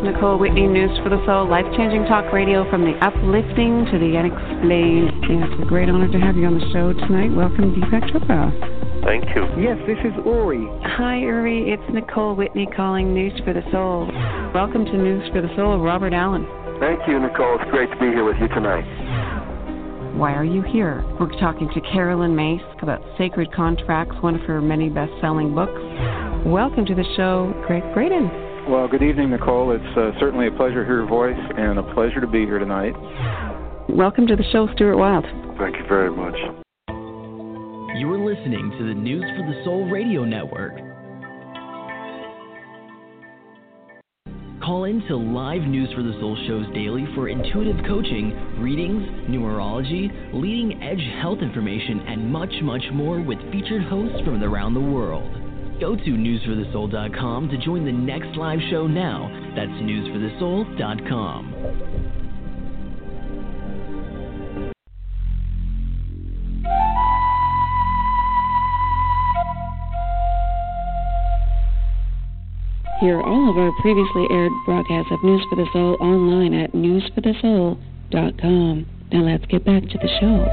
Nicole Whitney, News for the Soul, life-changing talk radio from the uplifting to the unexplained. It's a great honor to have you on the show tonight. Welcome, Deepak Chopra. Thank you. Yes, this is Uri. Hi, Uri. It's Nicole Whitney calling News for the Soul. Welcome to News for the Soul, Robert Allen. Thank you, Nicole. It's great to be here with you tonight. Why are you here? We're talking to Carolyn Myss about Sacred Contracts, one of her many best-selling books. Welcome to the show, Greg Braden. Well, good evening, Nicole. It's certainly a pleasure to hear your voice and a pleasure to be here tonight. Welcome to the show, Stuart Wild. Thank you very much. You are listening to the News for the Soul Radio Network. Call in to live News for the Soul shows daily for intuitive coaching, readings, numerology, leading-edge health information, and much, much more with featured hosts from around the world. Go to newsforthesoul.com to join the next live show now. That's newsforthesoul.com. Hear all of our previously aired broadcasts of News for the Soul online at newsforthesoul.com. Now let's get back to the show.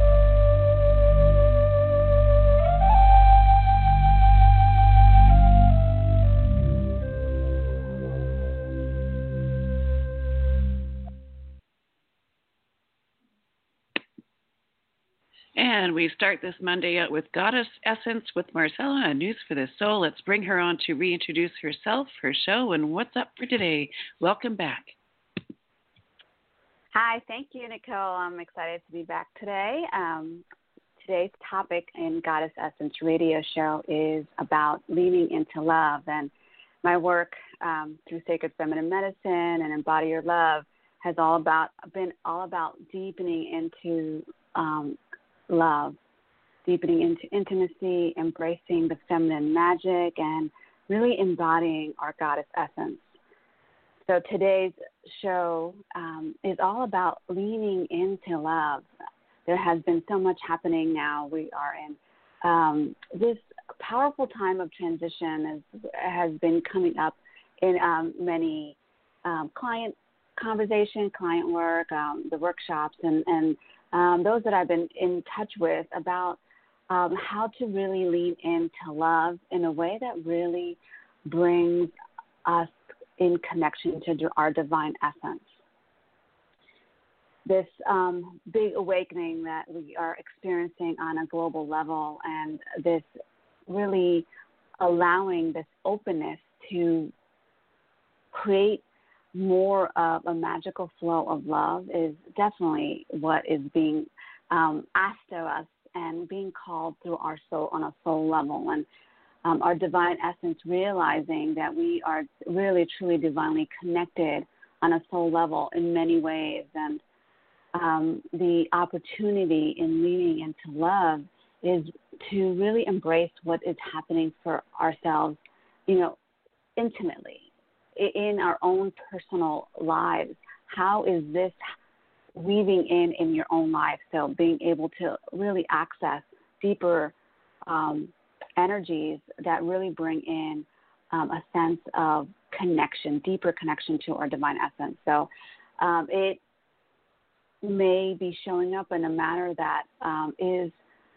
And we start this Monday out with Goddess Essence with Marcella on News for the Soul. Let's bring her on to reintroduce herself, her show, and what's up for today. Welcome back. Hi, thank you, Nicole. I'm excited to be back today. Today's topic in Goddess Essence radio show is about leaning into love. And my work through Sacred Feminine Medicine and Embody Your Love has been all about deepening into love, deepening into intimacy, embracing the feminine magic, and really embodying our goddess essence. So today's show is all about leaning into love. There has been so much happening now. We are in this powerful time of transition has been coming up in many client conversation, client work, the workshops, and those that I've been in touch with about how to really lean into love in a way that really brings us in connection to our divine essence. This big awakening that we are experiencing on a global level, and this really allowing this openness to create more of a magical flow of love is definitely what is being asked of us and being called through our soul on a soul level. And our divine essence, realizing that we are really, truly divinely connected on a soul level in many ways. And the opportunity in leaning into love is to really embrace what is happening for ourselves, intimately, in our own personal lives. How is this weaving in your own life? So being able to really access deeper energies that really bring in a sense of connection, deeper connection to our divine essence. So it may be showing up in a manner that is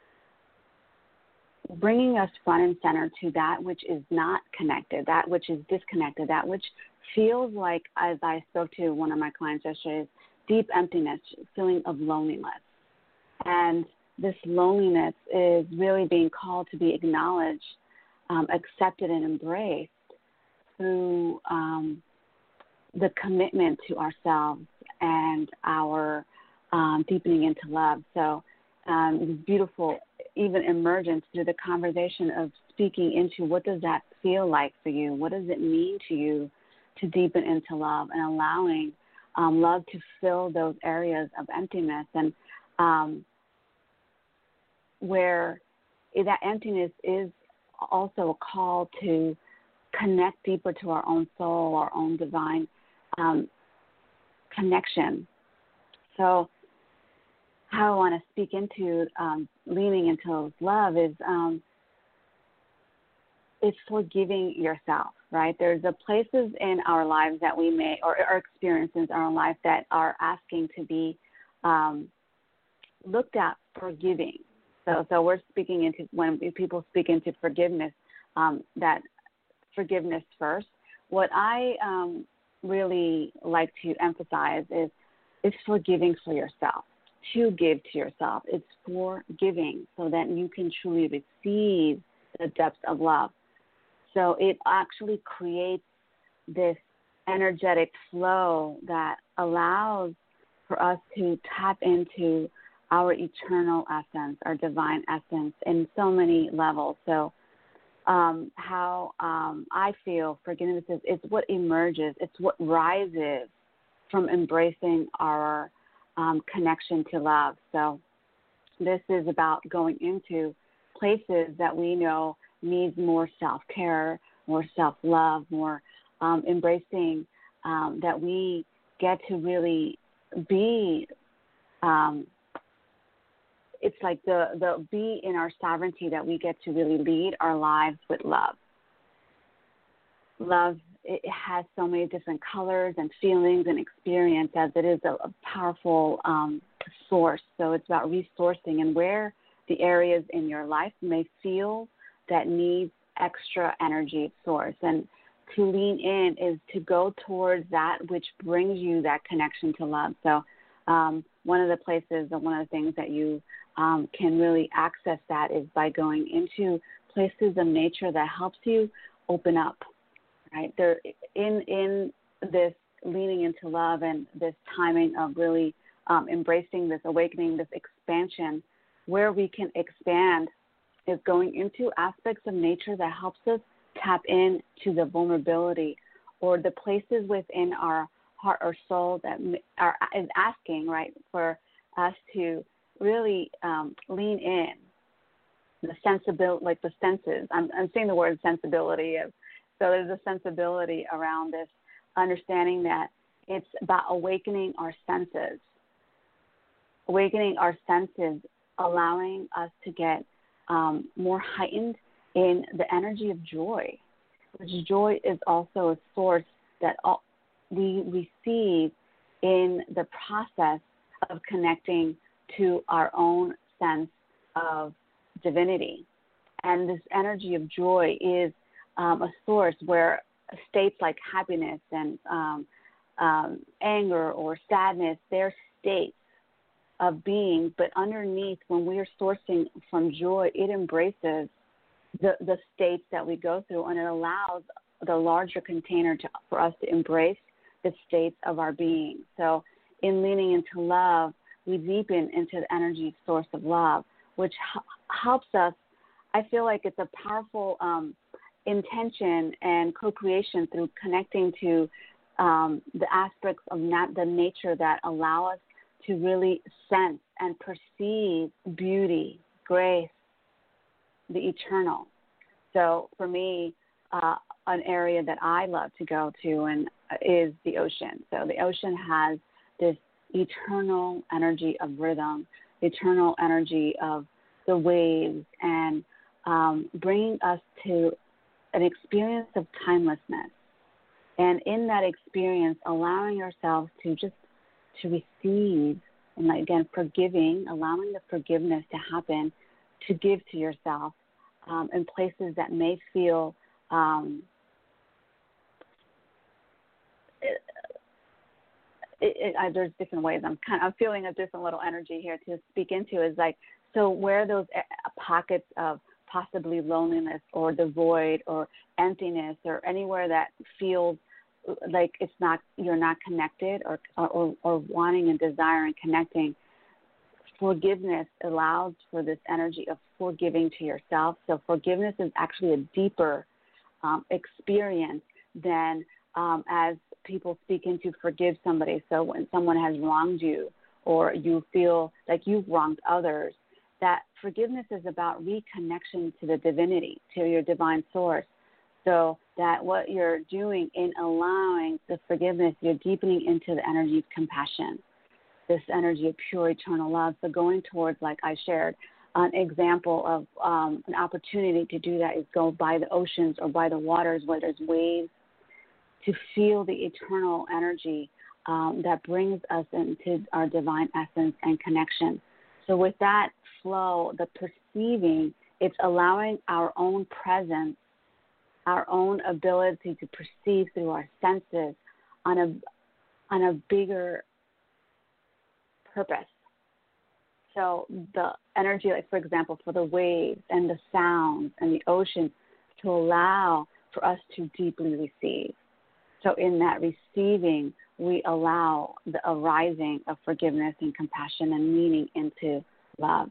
bringing us front and center to that which is not connected, that which is disconnected, that which feels like, as I spoke to one of my clients yesterday, is deep emptiness, feeling of loneliness. And this loneliness is really being called to be acknowledged, accepted, and embraced through the commitment to ourselves and our deepening into love. So beautiful, even emergence through the conversation of speaking into what does that feel like for you? What does it mean to you to deepen into love, and allowing love to fill those areas of emptiness, and where that emptiness is also a call to connect deeper to our own soul, our own divine connection. So how I want to speak into leaning into love is it's forgiving yourself, right? There's the places in our lives that we may, or our experiences in our life that are asking to be looked at forgiving. So we're speaking into, when people speak into forgiveness, that forgiveness first. What I really like to emphasize is forgiving for yourself, to give to yourself. It's forgiving so that you can truly receive the depths of love. So it actually creates this energetic flow that allows for us to tap into our eternal essence, our divine essence in so many levels. So how I feel forgiveness is, it's what emerges, it's what rises from embracing our connection to love. So this is about going into places that we know needs more self-care, more self-love, more embracing, that we get to really be, it's like the be in our sovereignty, that we get to really lead our lives with love. Love, it has so many different colors and feelings and experience, as it is a powerful source. So it's about resourcing and where the areas in your life may feel that needs extra energy source. And to lean in is to go towards that which brings you that connection to love. So one of the places and one of the things that you can really access that is by going into places of nature that helps you open up, right? There, in this leaning into love and this timing of really embracing this awakening, this expansion, where we can expand is going into aspects of nature that helps us tap into the vulnerability or the places within our heart or soul that is asking, right, for us to really lean in. The sensibility, like the senses. I'm saying the word sensibility. So there's a sensibility around this, understanding that it's about awakening our senses. Awakening our senses, allowing us to get more heightened in the energy of joy, which joy is also a source that we receive in the process of connecting to our own sense of divinity. And this energy of joy is a source where states like happiness and anger or sadness, they're states of being, but underneath, when we are sourcing from joy, it embraces the states that we go through, and it allows the larger container for us to embrace the states of our being. So in leaning into love, we deepen into the energy source of love, which helps us. I feel like it's a powerful intention and co-creation through connecting to the aspects of the nature that allow us to really sense and perceive beauty, grace, the eternal. So for me, an area that I love to go to and is the ocean. So the ocean has this eternal energy of rhythm, eternal energy of the waves, and bringing us to an experience of timelessness. And in that experience, allowing ourselves to just to receive, and again, forgiving, allowing the forgiveness to happen, to give to yourself in places that may feel there's different ways. I'm feeling a different little energy here to speak into. Is like, so where those pockets of possibly loneliness or the void or emptiness or anywhere that feels like it's not, you're not connected or wanting and desiring connecting, forgiveness allows for this energy of forgiving to yourself. So forgiveness is actually a deeper experience than as people speak into forgive somebody. So when someone has wronged you or you feel like you've wronged others, that forgiveness is about reconnection to the divinity, to your divine source. So that what you're doing in allowing the forgiveness, you're deepening into the energy of compassion, this energy of pure eternal love. So going towards, like I shared, An example of an opportunity to do that is go by the oceans or by the waters where there's waves, to feel the eternal energy that brings us into our divine essence and connection. So with that flow, the perceiving, it's allowing our own presence, our own ability to perceive through our senses on a bigger purpose. So the energy, like for example, for the waves and the sounds and the ocean, to allow for us to deeply receive. So in that receiving, we allow the arising of forgiveness and compassion and meaning into love.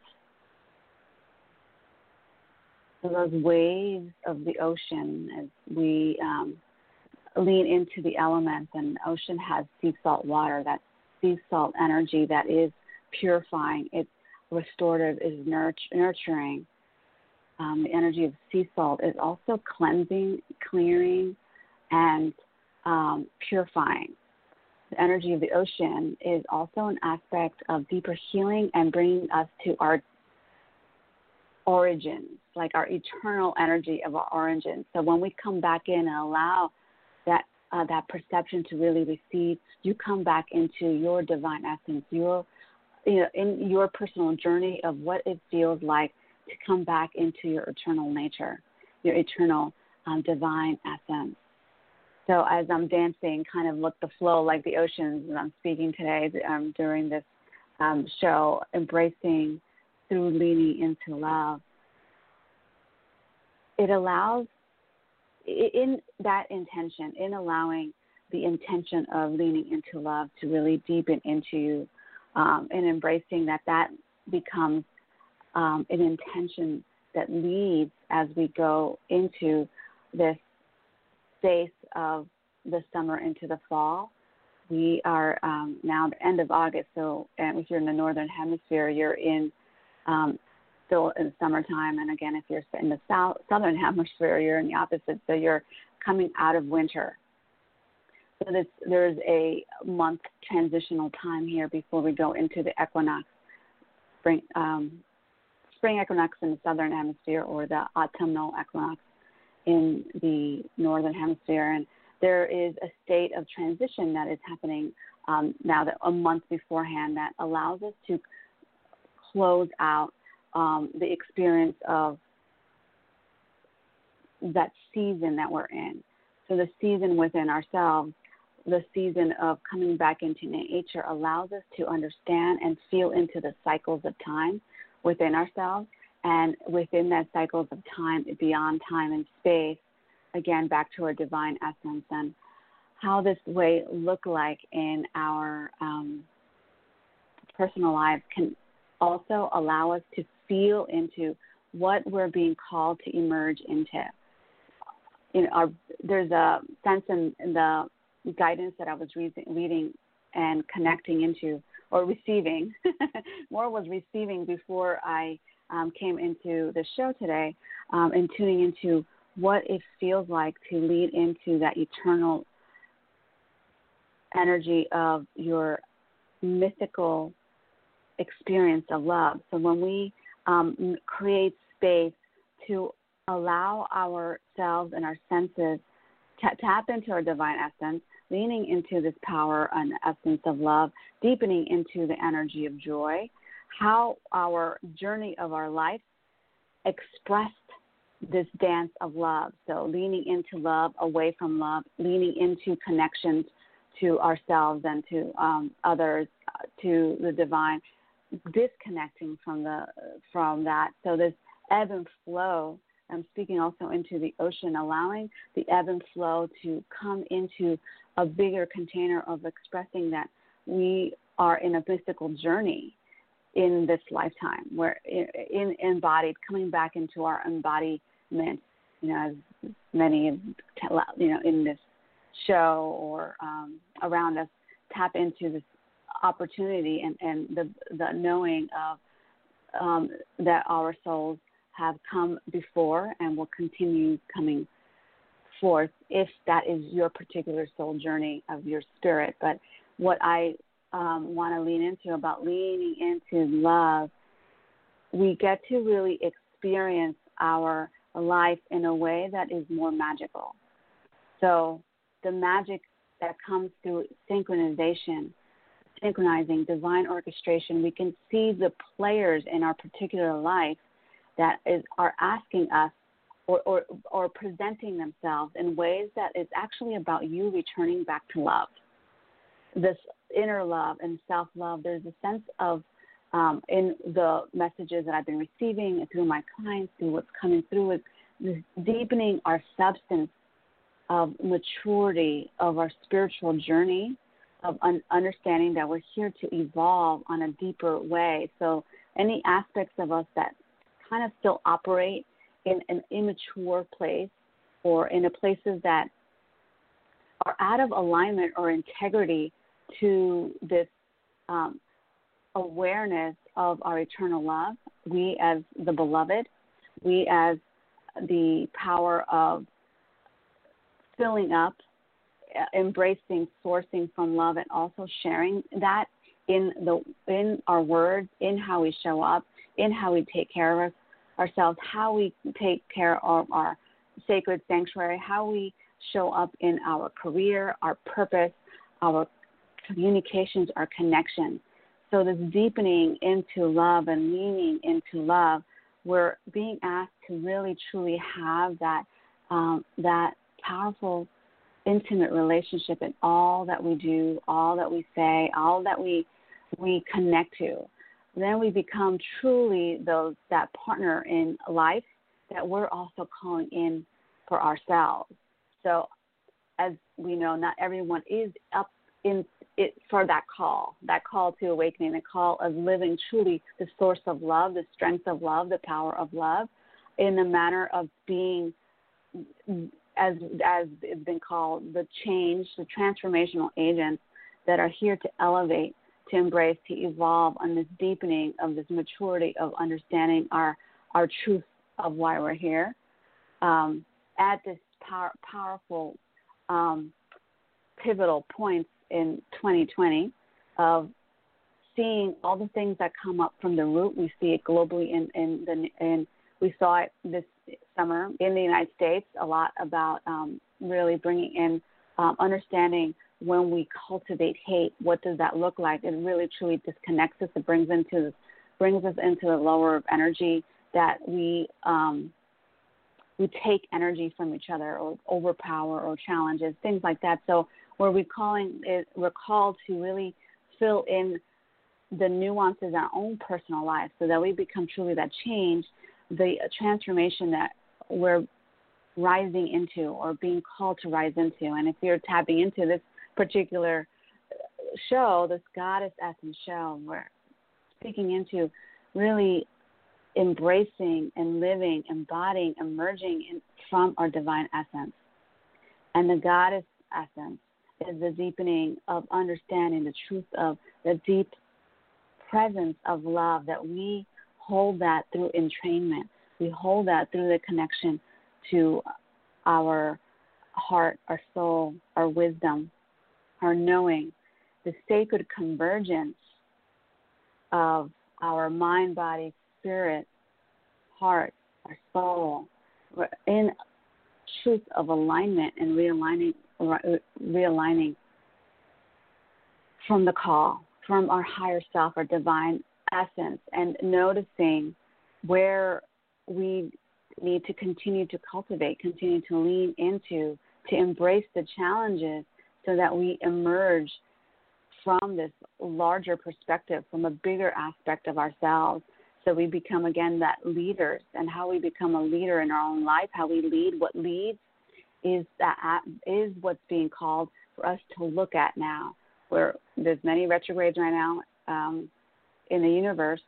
So those waves of the ocean, as we lean into the elements, and the ocean has sea salt water, that sea salt energy that is purifying, it's restorative, is nurturing. The energy of sea salt is also cleansing, clearing, and purifying. The energy of the ocean is also an aspect of deeper healing and bringing us to our origins, like our eternal energy of our origins. So when we come back in and allow that perception to really receive, you come back into your divine essence, in your personal journey of what it feels like to come back into your eternal nature, your eternal divine essence. So as I'm dancing, kind of look the flow like the oceans, and I'm speaking today during this show, embracing through leaning into love. It allows, in that intention, in allowing the intention of leaning into love to really deepen into you, and embracing that becomes an intention that leads as we go into this space of the summer into the fall. We are now the end of August, so if you're in the northern hemisphere, you're in still in the summertime, and again, if you're in the southern hemisphere, you're in the opposite, so you're coming out of winter. So there's a month transitional time here before we go into the equinox, spring equinox in the southern hemisphere, or the autumnal equinox in the northern hemisphere. And there is a state of transition that is happening now, that a month beforehand, that allows us to close out the experience of that season that we're in. So the season within ourselves, the season of coming back into nature, allows us to understand and feel into the cycles of time within ourselves, and within that cycles of time, beyond time and space, again, back to our divine essence, and how this way look like in our personal lives can also allow us to feel into what we're being called to emerge into. There's a sense in the guidance that I was reading and connecting into, or receiving, more was receiving before I came into the show today, and tuning into what it feels like to lead into that eternal energy of your mythical experience of love. So when we create space to allow ourselves and our senses to tap into our divine essence, leaning into this power and essence of love, deepening into the energy of joy, how our journey of our life expressed this dance of love. So leaning into love, away from love, leaning into connections to ourselves and to others, to the divine, disconnecting from that. So this ebb and flow, I'm speaking also into the ocean, allowing the ebb and flow to come into a bigger container of expressing that we are in a mystical journey in this lifetime. We're embodied, coming back into our embodiment, as many, in this show or around us tap into this opportunity and the knowing of that our souls have come before and will continue coming forth, if that is your particular soul journey of your spirit. But what I want to lean into about leaning into love we get to really experience our life in a way that is more magical. So the magic that comes through synchronizing divine orchestration, we can see the players in our particular life that are asking us or presenting themselves in ways that is actually about you returning back to love. This inner love and self-love, there's a sense of, in the messages that I've been receiving through my clients, through what's coming through, is this deepening our substance of maturity of our spiritual journey, of understanding that we're here to evolve on a deeper way. So any aspects of us that kind of still operate in an immature place or in a places that are out of alignment or integrity to this awareness of our eternal love, we as the beloved, we as the power of filling up, embracing, sourcing from love, and also sharing that in our words, in how we show up, in how we take care of ourselves, how we take care of our sacred sanctuary, how we show up in our career, our purpose, our communications, our connections. So this deepening into love and leaning into love, we're being asked to really truly have that that powerful, intimate relationship in all that we do, all that we say, all that we connect to. Then we become truly that partner in life that we're also calling in for ourselves. So as we know, not everyone is up in it for that call to awakening, the call of living truly the source of love, the strength of love, the power of love, in the manner of being, as it's been called, the change, the transformational agents that are here to elevate, to embrace, to evolve on this deepening of this maturity of understanding our truth of why we're here. At this powerful pivotal points in 2020 of seeing all the things that come up from the root. We see it globally in we saw it this summer in the United States a lot about really bringing in understanding when we cultivate hate, what does that look like? It really truly disconnects us. It brings us into a lower of energy that we take energy from each other or overpower or challenges, things like that. So we're called to really fill in the nuances in our own personal lives so that we become truly that change, the transformation that we're rising into or being called to rise into. And if you're tapping into this particular show, this Goddess Essence show, we're speaking into really embracing and living, embodying, emerging from our divine essence. And the Goddess Essence is the deepening of understanding the truth of the deep presence of love, that we hold that through entrainment. We hold that through the connection to our heart, our soul, our wisdom, our knowing, the sacred convergence of our mind, body, spirit, heart, our soul. We're in truth of alignment and realigning from the call, from our higher self, our divine essence, and noticing where we need to continue to cultivate, continue to lean into, to embrace the challenges so that we emerge from this larger perspective, from a bigger aspect of ourselves. So we become, again, that leaders, and how we become a leader in our own life, how we lead, what leads is what's being called for us to look at now. Where there's many retrogrades right now in the universe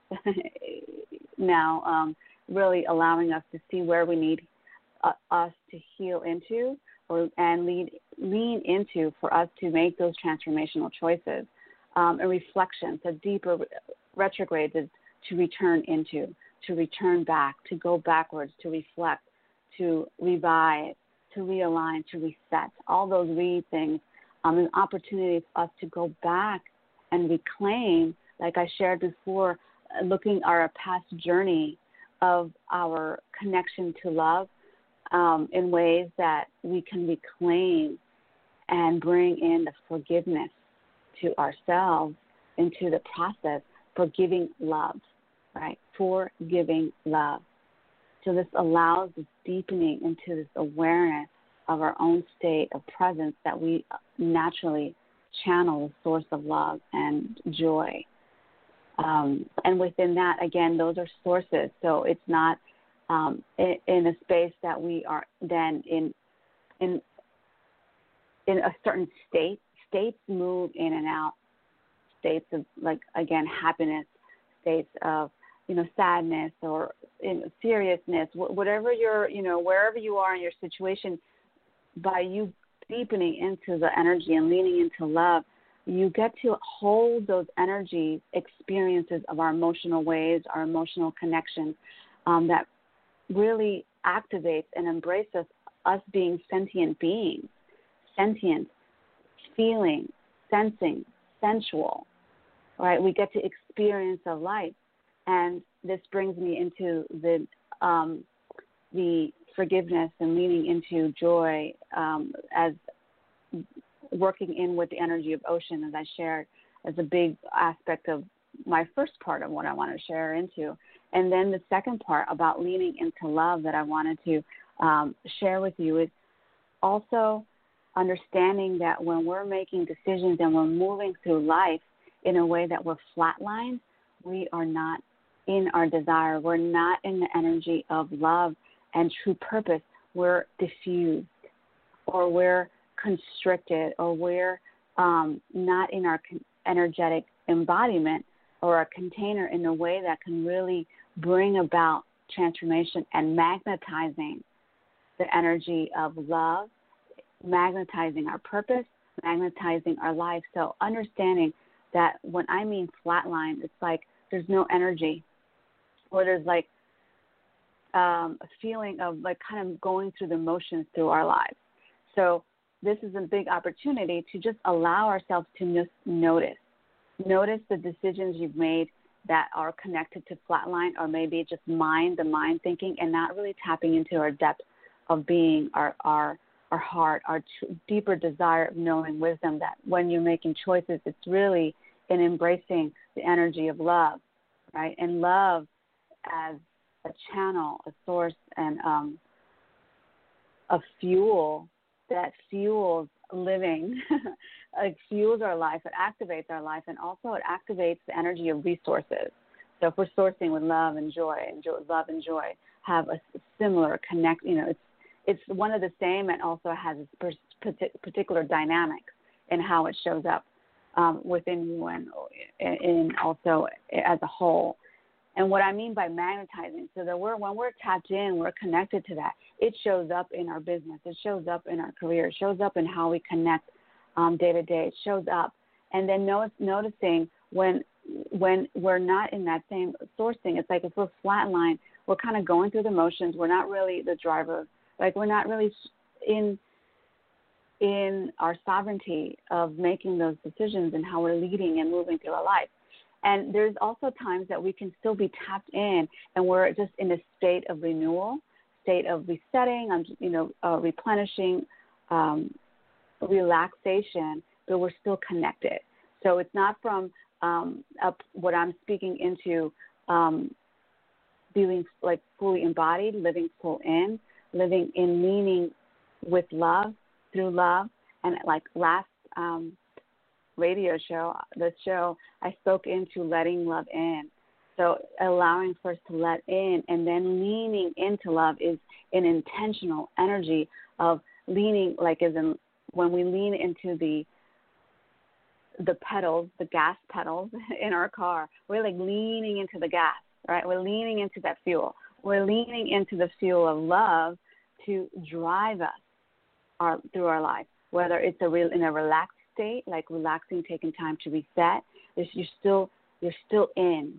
now, really allowing us to see where we need us to heal into and lean into for us to make those transformational choices. A reflection, so deeper retrogrades is to return into, to return back, to go backwards, to reflect, to revive, to realign, to reset, all those things. An opportunity for us to go back and reclaim, like I shared before, looking our past journey of our connection to love in ways that we can reclaim and bring in the forgiveness to ourselves into the process, forgiving love, right? Forgiving love. So this allows this deepening into this awareness of our own state of presence that we naturally channel the source of love and joy. And within that, again, those are sources. So it's not in a space that we are then in a certain state. States move in and out. States of, like, again, happiness, states of, sadness or seriousness, whatever wherever you are in your situation, by you deepening into the energy and leaning into love, you get to hold those energies, experiences of our emotional waves, our emotional connections that really activates and embraces us being sentient beings, sentient, feeling, sensing, sensual, right? We get to experience of life. And this brings me into the forgiveness and leaning into joy as working in with the energy of ocean, as I shared, as a big aspect of my first part of what I want to share into. And then the second part about leaning into love that I wanted to share with you is also understanding that when we're making decisions and we're moving through life in a way that we're flatlined, we are not in our desire. We're not in the energy of love and true purpose. We're diffused, or we're constricted, or we're not in our energetic embodiment or a container in a way that can really bring about transformation and magnetizing the energy of love, magnetizing our purpose, magnetizing our life. So understanding that when I mean flatline, it's like there's no energy, or there's like a feeling of like kind of going through the motions through our lives. So this is a big opportunity to just allow ourselves to just notice the decisions you've made that are connected to flatline, or maybe just the mind thinking, and not really tapping into our depth of being, our heart, our deeper desire of knowing wisdom, that when you're making choices, it's really in embracing the energy of love, right? And love as a channel, a source, and a fuel that fuels living. It fuels our life, it activates our life, and also it activates the energy of resources. So if we're sourcing with love and joy, love and joy have a similar connect, it's one of the same, and also has its particular dynamics in how it shows up within you and also as a whole. And what I mean by magnetizing, so that when we're tapped in, we're connected to that. It shows up in our business. It shows up in our career. It shows up in how we connect day to day. It shows up. And then noticing when we're not in that same sourcing, it's like if we're flatline, we're kind of going through the motions. We're not really the driver. Like we're not really in our sovereignty of making those decisions and how we're leading and moving through our life. And there's also times that we can still be tapped in, and we're just in a state of renewal, state of resetting, replenishing, relaxation, but we're still connected. So it's not from what I'm speaking into feeling like fully embodied, living full in, living in meaning with love, through love. And like last radio show, I spoke into letting love in. So allowing first to let in and then leaning into love is an intentional energy of leaning, like as in when we lean into the pedals, the gas pedals in our car, we're like leaning into the gas, right? We're leaning into that fuel. We're leaning into the fuel of love to drive us through our life, whether it's in a relaxed state, like relaxing, taking time to reset. You're still in.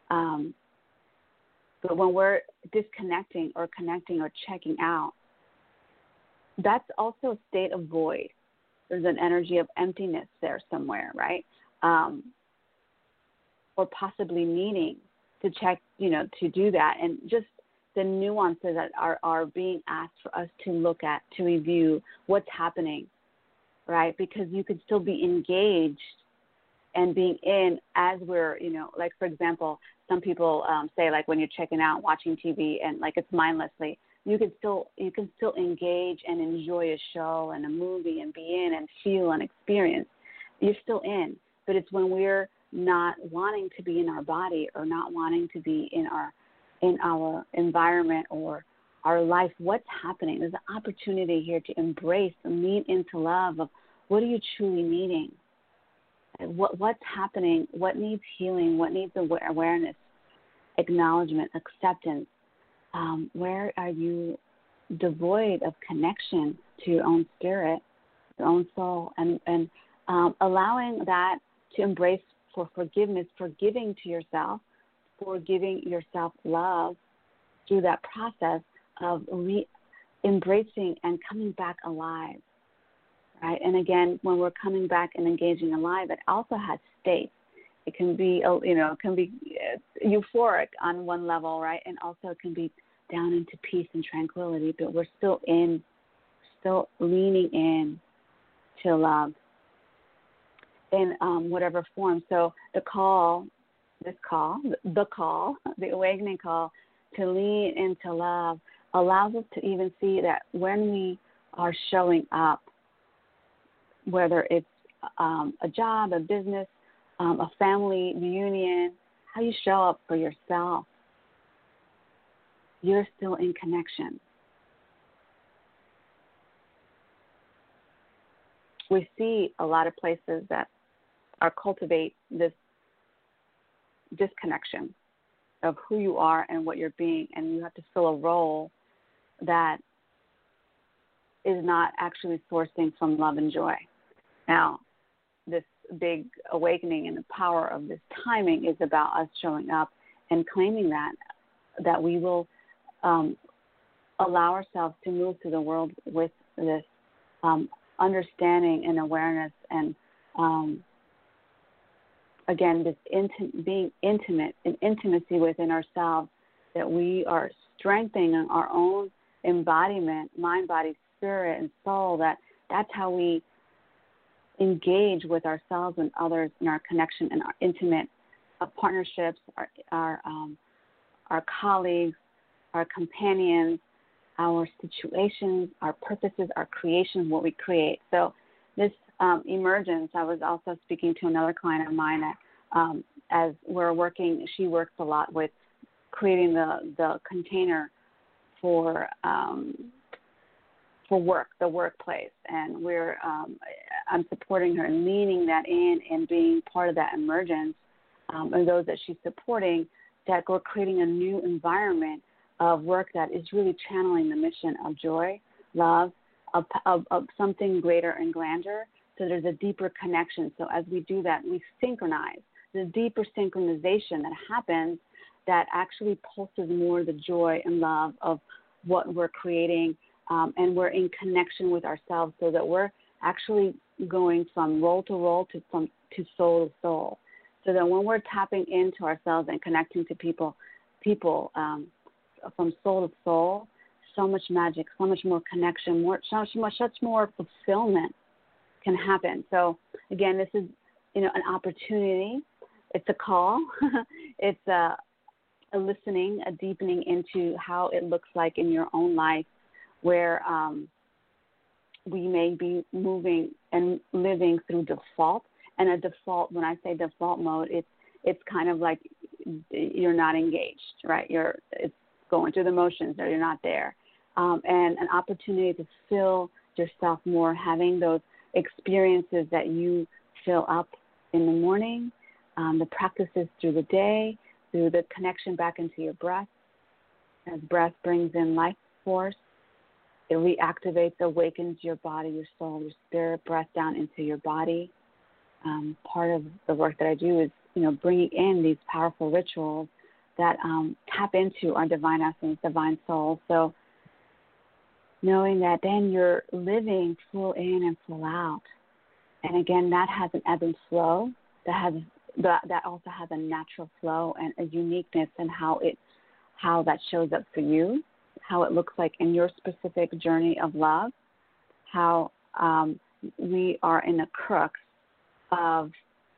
But when we're disconnecting or connecting or checking out, that's also a state of void. There's an energy of emptiness there somewhere, right? Or possibly needing to check, to do that, and just the nuances that are being asked for us to look at, to review what's happening, right? Because you could still be engaged and being in as we're, like, for example, some people say, like, when you're checking out, watching TV, and like it's mindlessly, you can still engage and enjoy a show and a movie and be in and feel and experience. You're still in, but it's when we're not wanting to be in our body or not wanting to be in our environment or our life. What's happening? There's an opportunity here to embrace and lean into love of what are you truly needing? What's happening? What needs healing? What needs awareness, acknowledgement, acceptance? Where are you devoid of connection to your own spirit, your own soul, and allowing that to embrace for forgiveness, forgiving to yourself, forgiving yourself love through that process of embracing and coming back alive, right? And again, when we're coming back and engaging alive, it also has states. It can be, it can be euphoric on one level, right? And also it can be down into peace and tranquility, but we're still leaning in to love in whatever form. So the awakening call to lean into love allows us to even see that when we are showing up, whether it's a job, a business, a family reunion, how you show up for yourself, you're still in connection. We see a lot of places that cultivate this disconnection of who you are and what you're being, and you have to fill a role that is not actually sourcing from love and joy. Now, this big awakening and the power of this timing is about us showing up and claiming that we will allow ourselves to move through the world with this understanding and awareness and again, this being intimate, an intimacy within ourselves, that we are strengthening our own embodiment, mind, body, spirit, and soul, that's how we engage with ourselves and others in our connection and our intimate partnerships, our colleagues, our companions, our situations, our purposes, our creation, what we create. So this emergence, I was also speaking to another client of mine as we're working, she works a lot with creating the container for work, the workplace, and I'm supporting her and leaning that in and being part of that emergence, and those that she's supporting, that we're creating a new environment of work that is really channeling the mission of joy, love, of something greater and grander. So there's a deeper connection. So as we do that, we synchronize. The deeper synchronization that happens that actually pulses more the joy and love of what we're creating, and we're in connection with ourselves, so that we're actually going from role to role to soul to soul. So that when we're tapping into ourselves and connecting to people from soul to soul, so much magic, so much more connection, such more fulfillment can happen. So again, this is an opportunity. It's a call. It's a listening, a deepening into how it looks like in your own life, where we may be moving and living through default. And a default, when I say default mode, it's kind of like you're not engaged, right? It's going through the motions, or you're not there. And an opportunity to fill yourself more, having those experiences that you fill up in the morning, the practices through the day, through the connection back into your breath. As breath brings in life force, it reactivates, awakens your body, your soul, your spirit, breath down into your body. Part of the work that I do is, bringing in these powerful rituals that tap into our divine essence, divine soul. So knowing that then you're living full in and full out. And again, that has an ebb and flow. That has that also has a natural flow and a uniqueness in how that shows up for you, how it looks like in your specific journey of love, how we are in the crux of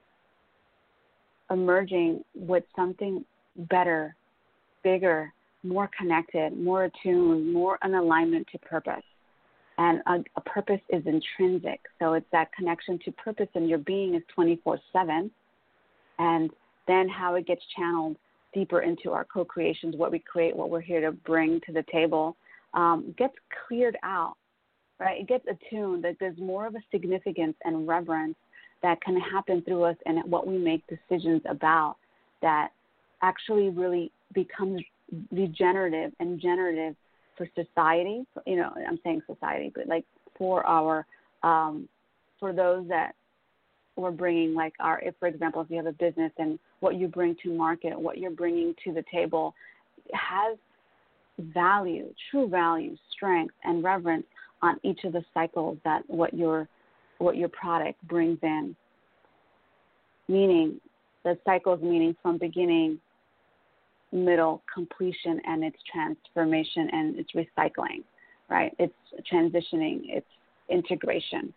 emerging with something better, bigger, more connected, more attuned, more in alignment to purpose. And a purpose is intrinsic. So it's that connection to purpose, and your being is 24/7. And then how it gets channeled deeper into our co-creations, what we create, what we're here to bring to the table, gets cleared out, right? It gets attuned. That there's more of a significance and reverence that can happen through us and what we make decisions about that actually really becomes regenerative and generative for society. You know, I'm saying society, but like for our, for those that we're bringing, like if, for example, if you have a business and what you bring to market, what you're bringing to the table has value, true value, strength, and reverence on each of the cycles that what your product brings in. Meaning, the cycles meaning from beginning, middle, completion, and its transformation and its recycling, right? It's transitioning, it's integration.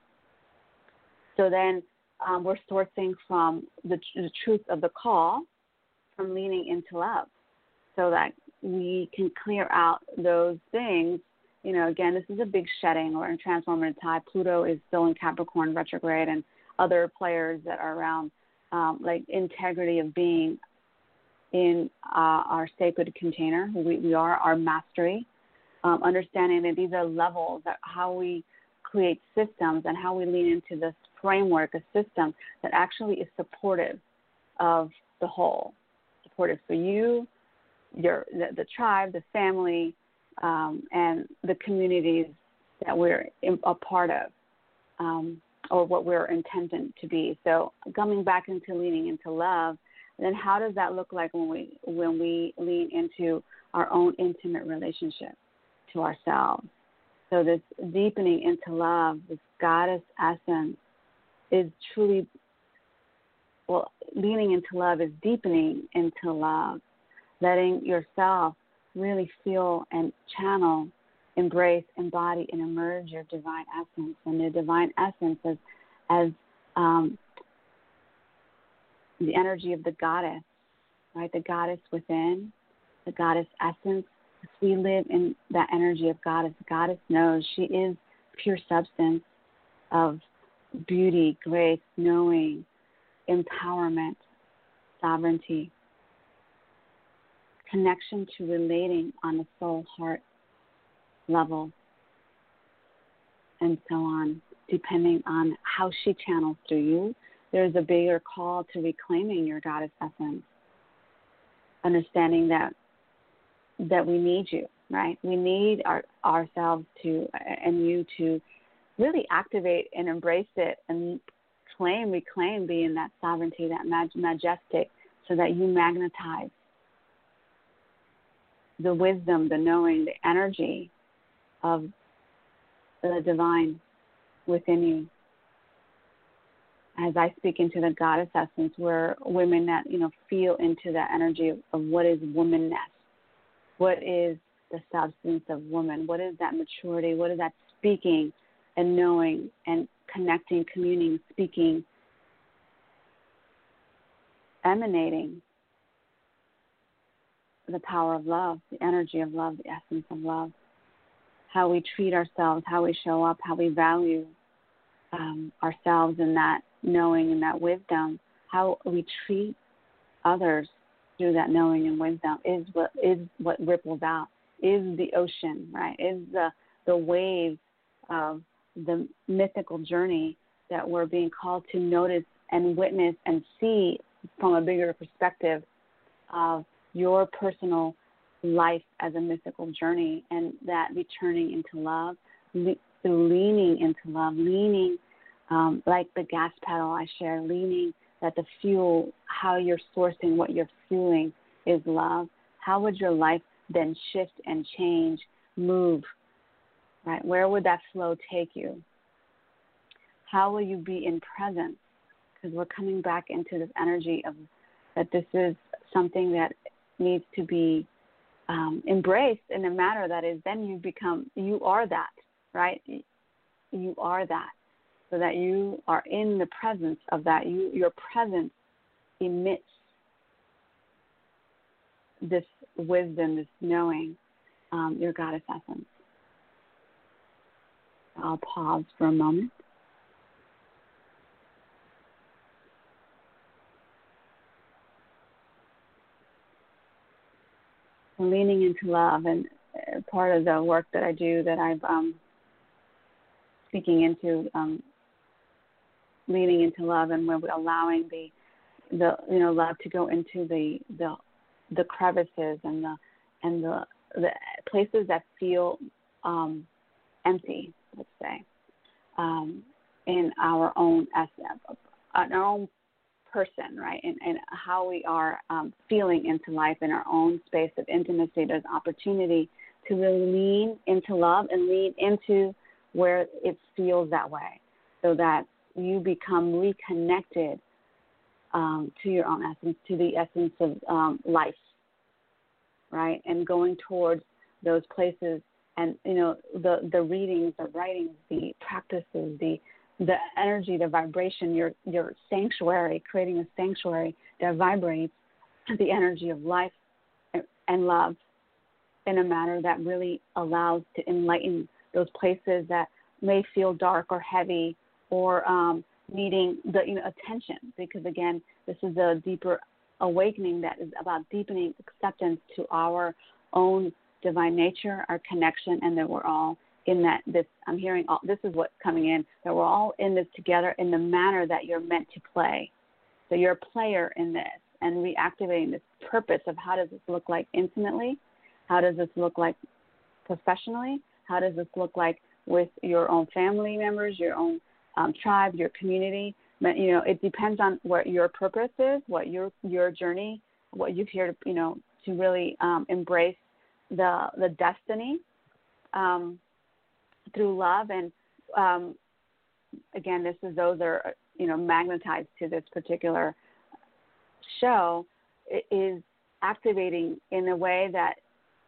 So then we're sourcing from the truth of the call, from leaning into love, so that we can clear out those things. You know, again, this is a big shedding. We're in transformative time. Pluto is still in Capricorn retrograde, and other players that are around, like integrity of being in our sacred container, who we are, our mastery, understanding that these are levels, that how we create systems and how we lean into this framework, a system that actually is supportive of the whole, supportive for you, the tribe, the family, and the communities that we're a part of, or what we're intended to be. So coming back into leaning into love, then how does that look like when we lean into our own intimate relationship to ourselves? So this deepening into love, this goddess essence, is truly, well, leaning into love is deepening into love, letting yourself really feel and channel, embrace, embody, and emerge your divine essence. And your divine essence is as the energy of the goddess, right? The goddess within, the goddess essence. If we live in that energy of goddess, goddess knows she is pure substance of beauty, grace, knowing, empowerment, sovereignty, connection to relating on the soul-heart level, and so on, depending on how she channels through you. There's a bigger call to reclaiming your goddess essence, understanding that we need you, right? We need ourselves to, and you to really activate and embrace it and reclaim being that sovereignty, that majestic, so that you magnetize the wisdom, the knowing, the energy of the divine within you. As I speak into the goddess essence, we're women that, feel into that energy of what is womanness, what is the substance of woman, what is that maturity, what is that speaking and knowing and connecting, communing, speaking, emanating the power of love, the energy of love, the essence of love, how we treat ourselves, how we show up, how we value ourselves in that knowing and that wisdom, how we treat others through that knowing and wisdom is what ripples out, is the ocean, right? Is the wave of the mythical journey that we're being called to notice and witness and see from a bigger perspective of your personal life as a mythical journey, and that returning into love, through leaning into love, leaning like the gas pedal I share, leaning that the fuel, how you're sourcing what you're fueling is love. How would your life then shift and change, move, right? Where would that flow take you? How will you be in presence? because we're coming back into this energy of that this is something that needs to be embraced in a manner that is, then you are that, right? You are that, so that you are in the presence of that. Your presence emits this wisdom, this knowing, your goddess essence. I'll pause for a moment. Leaning into love, and part of the work that I do that I'm speaking into, leaning into love, and when we're allowing the love to go into the crevices and the places that feel empty, let's say, in our own essence, in our own person, right? And how we are feeling into life in our own space of intimacy. There's opportunity to really lean into love and lean into where it feels that way, so that you become reconnected to your own essence, to the essence of life, right? And going towards those places, and the readings, the writings, the practices, the energy, the vibration, your sanctuary, creating a sanctuary that vibrates the energy of life and love in a manner that really allows to enlighten those places that may feel dark or heavy or needing the attention. Because again, this is a deeper awakening that is about deepening acceptance to our own divine nature, our connection, and that we're all in that. I'm hearing this is what's coming in, that we're all in this together in the manner that you're meant to play. So you're a player in this, and reactivating this purpose of how does this look like intimately, how does this look like professionally, how does this look like with your own family members, your own tribe, your community. But, it depends on what your purpose is, what your journey, what you've here to really embrace the destiny through love. And again, those are magnetized to this particular show. It is activating in a way that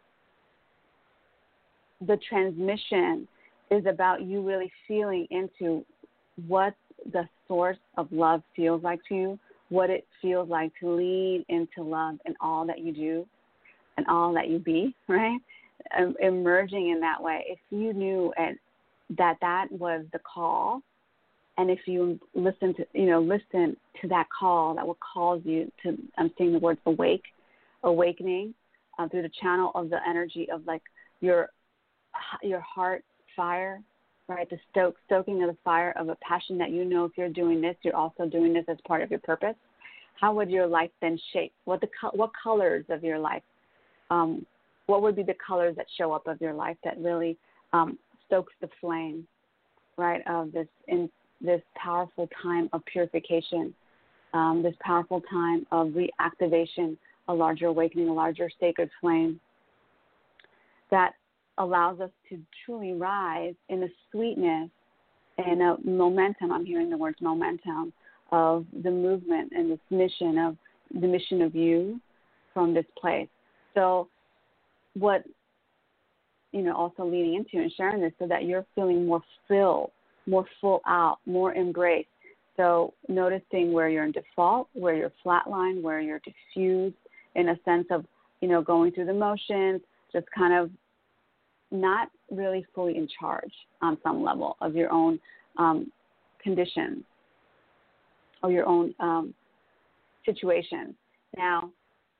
the transmission is about you really feeling into what the source of love feels like to you, what it feels like to lean into love in all that you do and all that you be, right? Emerging in that way. If you knew that was the call, and if you listen to that call, that what calls you to, I'm seeing the words awakening through the channel of the energy of like your heart fire, right? The stoking of the fire of a passion that if you're doing this, you're also doing this as part of your purpose. How would your life then shape? What colors of your life? What would be the colors that show up of your life that really stokes the flame, right? Of this powerful time of purification, this powerful time of reactivation, a larger awakening, a larger sacred flame that allows us to truly rise in a sweetness and a momentum. I'm hearing the words momentum of the movement and this mission of you from this place. So what, also leading into and sharing this so that you're feeling more filled, more full out, more embraced. So noticing where you're in default, where you're flatline, where you're diffused in a sense of, going through the motions, just kind of not really fully in charge on some level of your own conditions or your own situation. Now,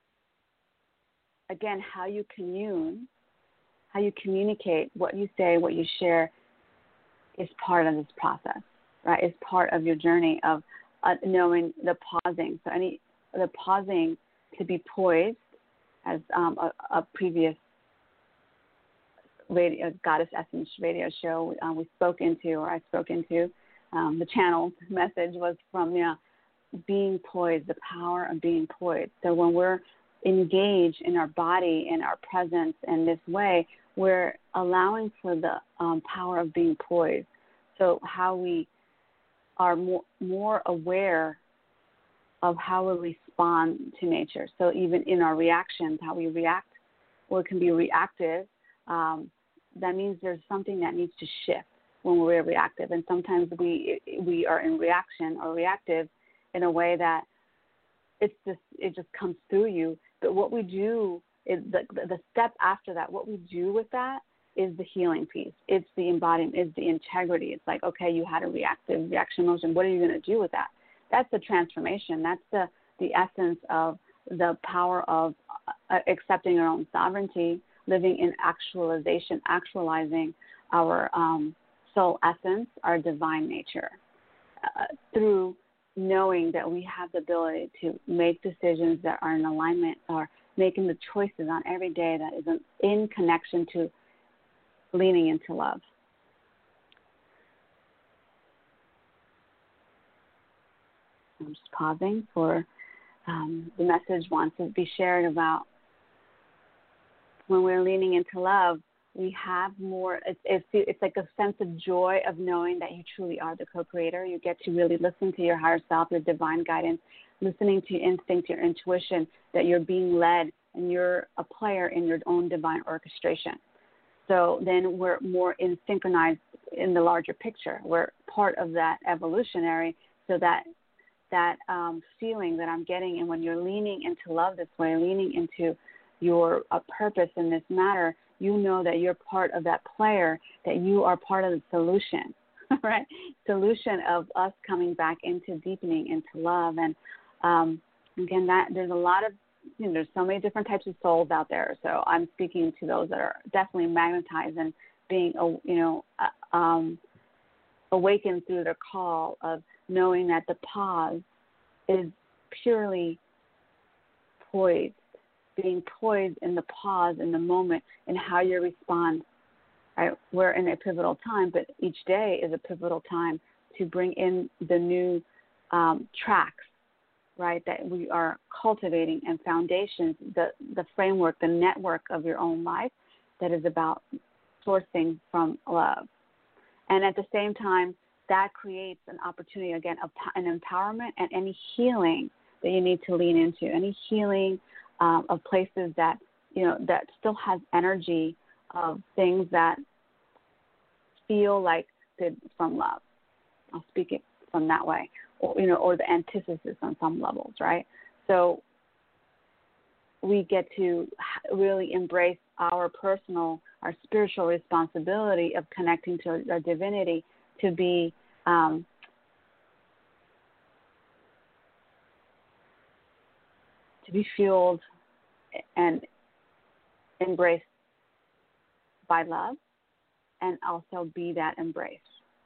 again, how you communicate, what you say, what you share is part of this process, right? It's part of your journey of knowing the pausing. So the pausing to be poised, as a previous Goddess Essence radio show I spoke into, the channel message was from being poised, the power of being poised. So when we're engaged in our body and our presence in this way, we're allowing for the power of being poised. So how we are more aware of how we respond to nature. So even in our reactions, how we react, or it can be reactive, that means there's something that needs to shift when we're reactive. And sometimes we are in reaction or reactive in a way that it just comes through you. But what we do is the step after that, what we do with that is the healing piece. It's the embodiment, it's the integrity. It's like, okay, you had a reaction motion. What are you going to do with that? That's the transformation. That's the essence of the power of accepting our own sovereignty, living in actualization, actualizing our soul essence, our divine nature, through knowing that we have the ability to make decisions that are in alignment, or making the choices on every day that is in connection to leaning into love. I'm just pausing for the message wants to be shared about when we're leaning into love, we have more, it's like a sense of joy of knowing that you truly are the co-creator. You get to really listen to your higher self, your divine guidance, listening to your instinct, your intuition, that you're being led and you're a player in your own divine orchestration. So then we're more synchronized in the larger picture. We're part of that evolutionary, so that feeling that I'm getting, and when you're leaning into love this way, leaning into your purpose in this matter, you know that you're part of that player, that you are part of the solution, right? Solution of us coming back into deepening into love. And again, that there's a lot of, there's so many different types of souls out there. So I'm speaking to those that are definitely magnetized and being, awakened through their call of knowing that the pause is purely poised, being poised in the pause, in the moment, and how you respond. Right? We're in a pivotal time, but each day is a pivotal time to bring in the new tracks, right, that we are cultivating, and foundations, the framework, the network of your own life that is about sourcing from love. And at the same time, that creates an opportunity, again, an empowerment and any healing that you need to lean into, any healing of places that, that still has energy of things that feel like good from love. I'll speak it from that way, or the antithesis on some levels, right? So we get to really embrace our spiritual responsibility of connecting to our divinity, to be fueled and embraced by love, and also be that embrace.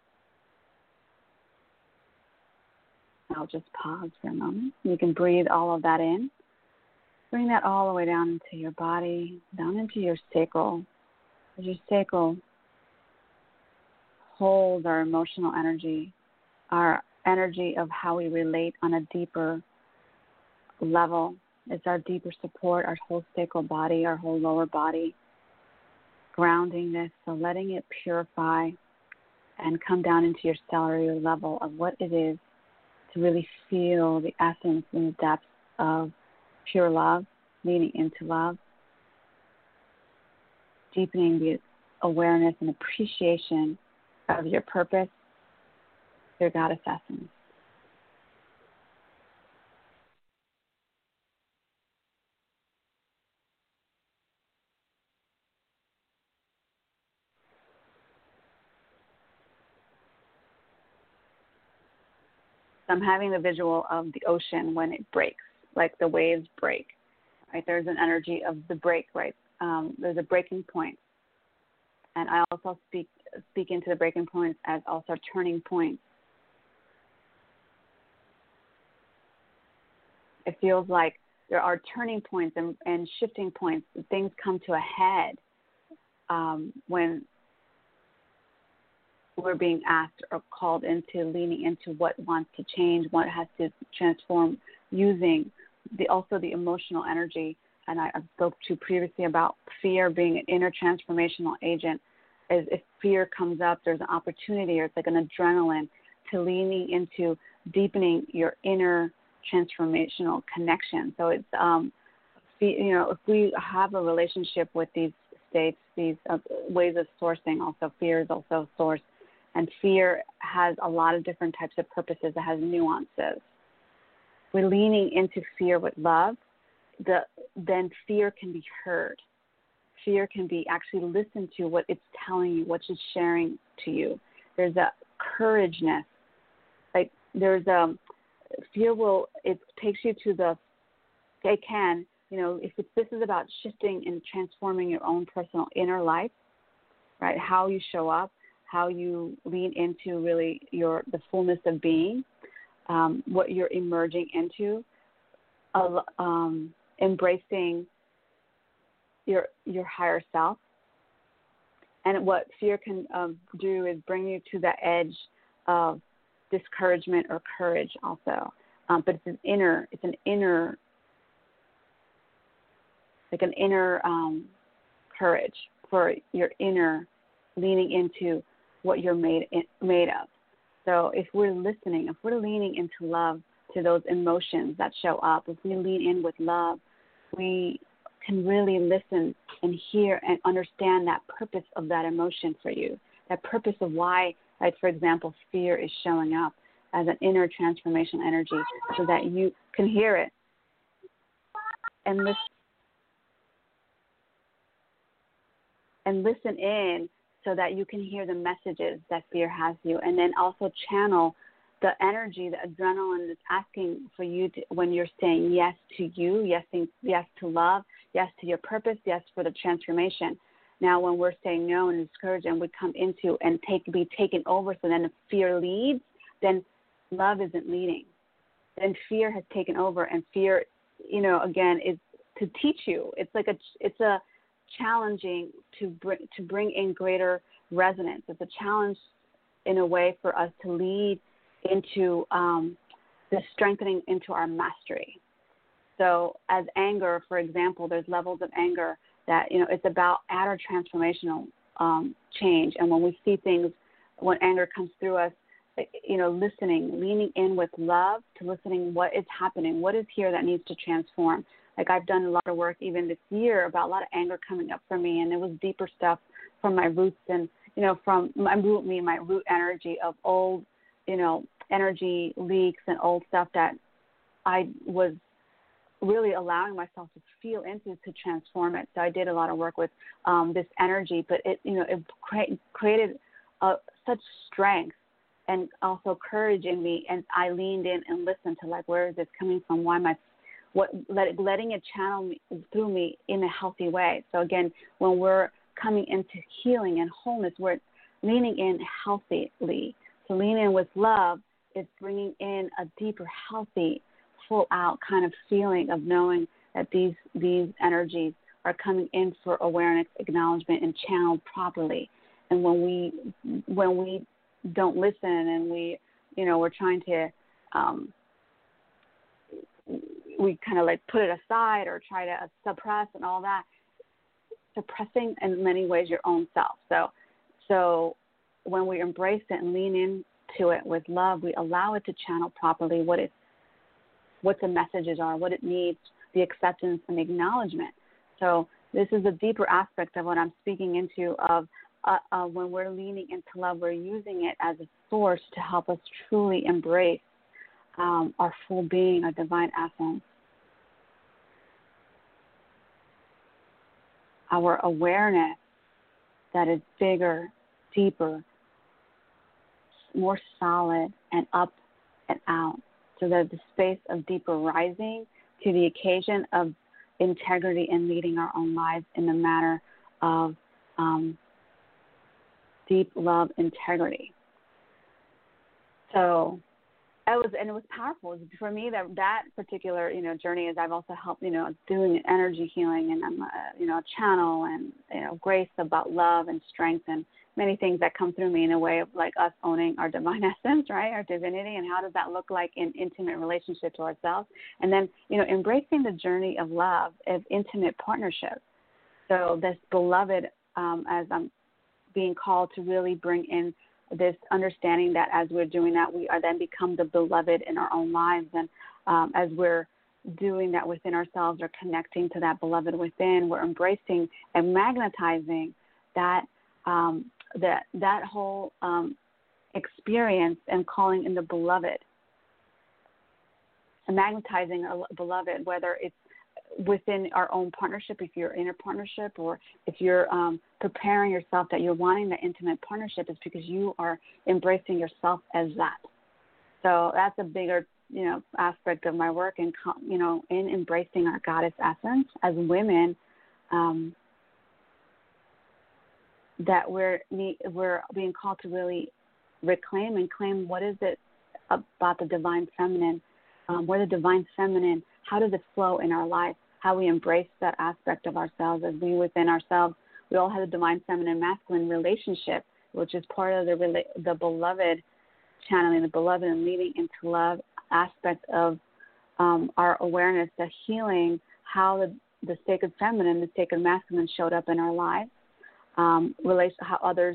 I'll just pause for a moment. You can breathe all of that in. Bring that all the way down into your body, down into your sacral. As your sacral holds our emotional energy, our energy of how we relate on a deeper level. It's our deeper support, our whole sacral body, our whole lower body, grounding this, so letting it purify and come down into your cellular level of what it is to really feel the essence and the depth of pure love, leaning into love, deepening the awareness and appreciation of your purpose, your goddess essence. I'm having the visual of the ocean when it breaks, like the waves break. Right? There's an energy of the break, right? There's a breaking point. And I also speak into the breaking points as also turning points. It feels like there are turning points and shifting points. Things come to a head when we're being asked or called into leaning into what wants to change, what has to transform, using also the emotional energy. And I spoke to previously about fear being an inner transformational agent. As if fear comes up, there's an opportunity, or it's like an adrenaline to leaning into deepening your inner transformational connection. So it's, if we have a relationship with these states, these ways of sourcing, also fear is also source, and fear has a lot of different types of purposes. It has nuances. We're leaning into fear with love, then fear can be heard. Fear can be actually listened to, what it's telling you, what it's sharing to you. There's a courageness. Like there's a fear it takes you to if this is about shifting and transforming your own personal inner life, right? How you show up, how you lean into really the fullness of being, what you're emerging into, embracing your higher self. And what fear can do is bring you to the edge of discouragement or courage also. But it's an inner courage for your inner leaning into what you're made of. So if we're leaning into love, to those emotions that show up, if we lean in with love, we can really listen and hear and understand that purpose of that emotion for you, that purpose of why, like for example, fear is showing up as an inner transformation energy, so that you can hear it and listen in, so that you can hear the messages that fear has you, and then also channel the energy, the adrenaline that's asking for you to, when you're saying yes to you, yes to love, yes to your purpose, yes for the transformation. Now, when we're saying no and discouraged, and we come into and be taken over, so then if fear leads, then love isn't leading. Then fear has taken over, and fear, again, is to teach you. It's a challenging to bring in greater resonance. It's a challenge in a way for us to lead into the strengthening into our mastery. So as anger, for example, there's levels of anger that, it's about outer transformational change. And when we see things, when anger comes through us, listening, leaning in with love to listening what is happening, what is here that needs to transform. Like I've done a lot of work even this year about a lot of anger coming up for me, and it was deeper stuff from my roots and, from my root energy of old, energy leaks and old stuff that I was really allowing myself to feel into to transform it. So I did a lot of work with this energy, but it created such strength and also courage in me. And I leaned in and listened to where is this coming from? Why am I letting it channel me, through me in a healthy way. So again, when we're coming into healing and wholeness, we're leaning in healthily. To lean in with love is bringing in a deeper, healthy, full out kind of feeling of knowing that these energies are coming in for awareness, acknowledgement, and channeled properly. And when we don't listen and we're trying to we kind of put it aside or try to suppress and all that, suppressing in many ways your own self. So when we embrace it and lean into it with love, we allow it to channel properly what the messages are, what it needs, the acceptance and the acknowledgement. So this is a deeper aspect of what I'm speaking into of when we're leaning into love, we're using it as a source to help us truly embrace our full being, our divine essence, our awareness that is bigger, deeper, more solid, and up and out. So that the space of deeper rising to the occasion of integrity and leading our own lives in the matter of deep love, integrity. So it was powerful for me. That particular journey is I've also helped doing energy healing, and I'm a channel and grace about love and strength and many things that come through me in a way of us owning our divine essence, right, our divinity, and how does that look like in intimate relationship to ourselves, and then embracing the journey of love, of intimate partnership. So this beloved, as I'm being called to really bring in this understanding that as we're doing that, we are then become the beloved in our own lives. And as we're doing that within ourselves or connecting to that beloved within, we're embracing and magnetizing that that whole experience and calling in the beloved, and magnetizing a beloved, whether it's within our own partnership, if you're in a partnership, or if you're preparing yourself that you're wanting that intimate partnership, it's because you are embracing yourself as that. So that's a bigger, aspect of my work, and in embracing our goddess essence as women, that we're being called to really reclaim and claim what is it about the divine feminine, where the divine feminine, how does it flow in our life, how we embrace that aspect of ourselves as we within ourselves. We all have a divine feminine masculine relationship, which is part of the beloved channeling, the beloved and leading into love aspect of our awareness, the healing, how the sacred feminine, the sacred masculine showed up in our lives, how others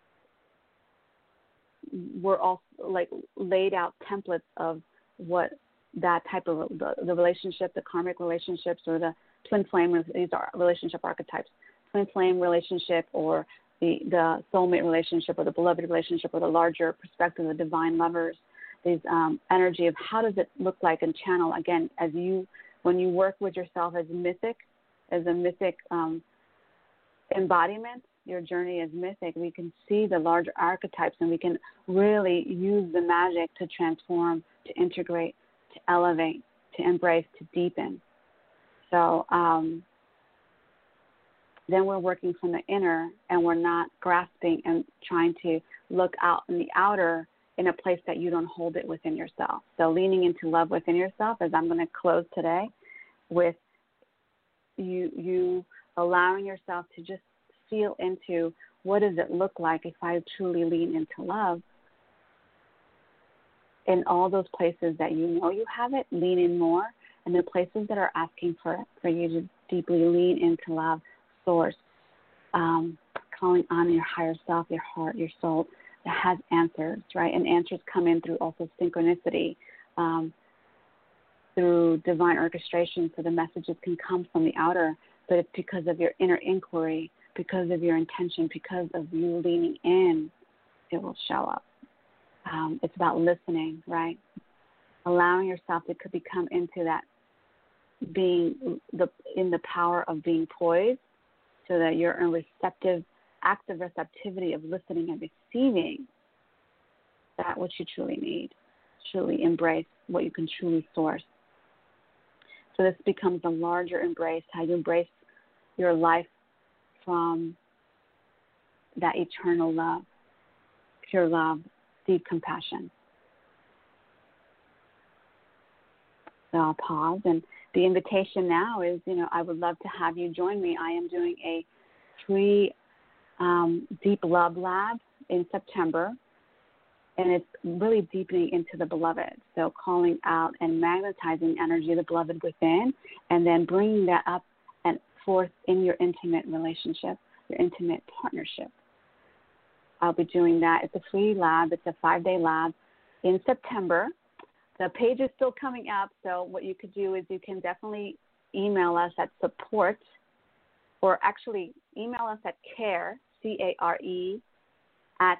were all laid out templates of what that type of the relationship, the karmic relationships, or the twin flame. These are relationship archetypes: twin flame relationship, or the soulmate relationship, or the beloved relationship, or the larger perspective of divine lovers. These energy of how does it look like and channel again when you work with yourself as a mythic embodiment. Your journey is mythic. We can see the larger archetypes, and we can really use the magic to transform, to integrate, to elevate, to embrace, to deepen. So then we're working from the inner, and we're not grasping and trying to look out in the outer in a place that you don't hold it within yourself. So leaning into love within yourself, as I'm going to close today with you allowing yourself to just feel into what does it look like if I truly lean into love. In all those places that you have it, lean in more. And the places that are asking for you to deeply lean into love, source, calling on your higher self, your heart, your soul, that has answers, right? And answers come in through also synchronicity, through divine orchestration, so the messages can come from the outer, but it's because of your inner inquiry, because of your intention, because of you leaning in, it will show up. It's about listening, right? Allowing yourself to become into that being in the power of being poised, so that you're in active receptivity of listening and receiving that which you truly need, truly embrace what you can truly source. So this becomes a larger embrace, how you embrace your life from that eternal love, pure love, deep compassion. So I'll pause, and the invitation now is, I would love to have you join me. I am doing a free Deep Love Lab in September, and it's really deepening into the beloved. So calling out and magnetizing energy of the beloved within, and then bringing that up and forth in your intimate relationship, your intimate partnership. I'll be doing that. It's a free lab. It's a 5-day lab in September. The page is still coming up, so what you could do is you can definitely email us at support, or actually email us at care, C-A-R-E, at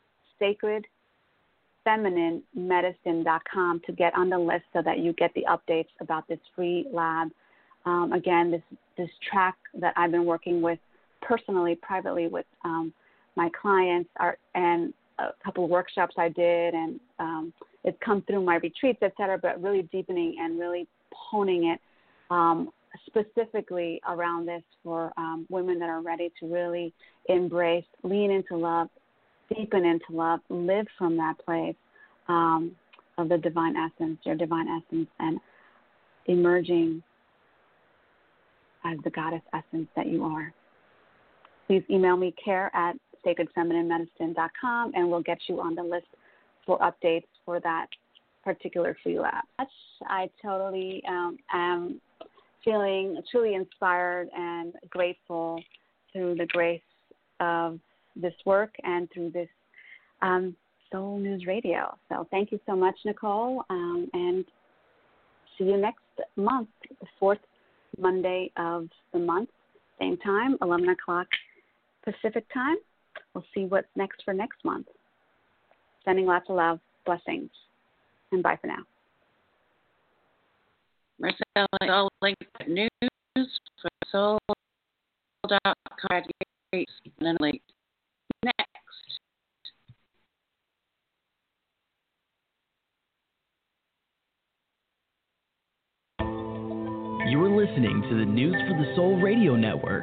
sacredfemininemedicine.com to get on the list so that you get the updates about this free lab. Again, this track that I've been working with personally, privately with my clients and a couple of workshops I did, and it's come through my retreats, et cetera, but really deepening and really honing it specifically around this for women that are ready to really embrace, lean into love, deepen into love, live from that place of the divine essence, your divine essence, and emerging as the goddess essence that you are. Please email me, care at sacredfemininemedicine.com, and we'll get you on the list for updates for that particular free lab. I totally am feeling truly inspired and grateful through the grace of this work and through this Soul News Radio. So thank you so much, Nicole, and see you next month, the fourth Monday of the month, same time, 11 o'clock Pacific time. We'll see what's next for next month. Sending lots of love, blessings, and bye for now. Marcella, I'll link news for soul.com. Next. You are listening to the News for the Soul Radio Network.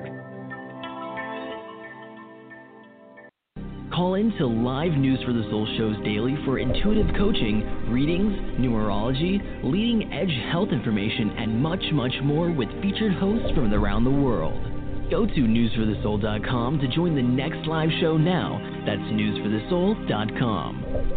Call in to live News for the Soul shows daily for intuitive coaching, readings, numerology, leading edge health information, and much, much more with featured hosts from around the world. Go to newsforthesoul.com to join the next live show now. That's newsforthesoul.com.